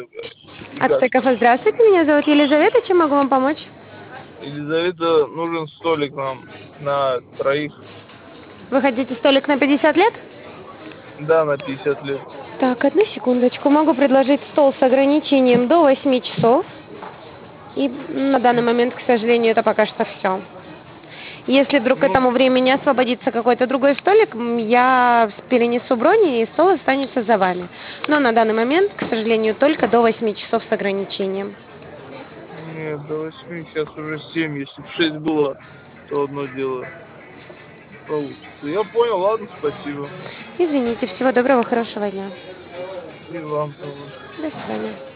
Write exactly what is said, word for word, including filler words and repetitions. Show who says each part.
Speaker 1: От стейкафе здравствуйте, меня зовут Елизавета, чем могу вам помочь?
Speaker 2: Елизавета, нужен столик нам на троих.
Speaker 1: Вы хотите столик на пятьдесят лет?
Speaker 2: Да, на пятьдесят лет.
Speaker 1: Так, одну секундочку. Могу предложить стол с ограничением до восьми часов. И на данный момент, к сожалению, это пока что все. Если вдруг к
Speaker 2: Ну,
Speaker 1: этому времени освободится какой-то другой столик, м, я перенесу брони, и стол останется за вами. Но на данный момент, к сожалению, только до восьми часов с ограничением.
Speaker 2: нет, до восьми, сейчас уже семь. Если бы шесть было, то одно дело получится. Я понял, ладно, спасибо.
Speaker 1: Извините, всего доброго, хорошего дня.
Speaker 2: И вам тоже.
Speaker 1: До свидания.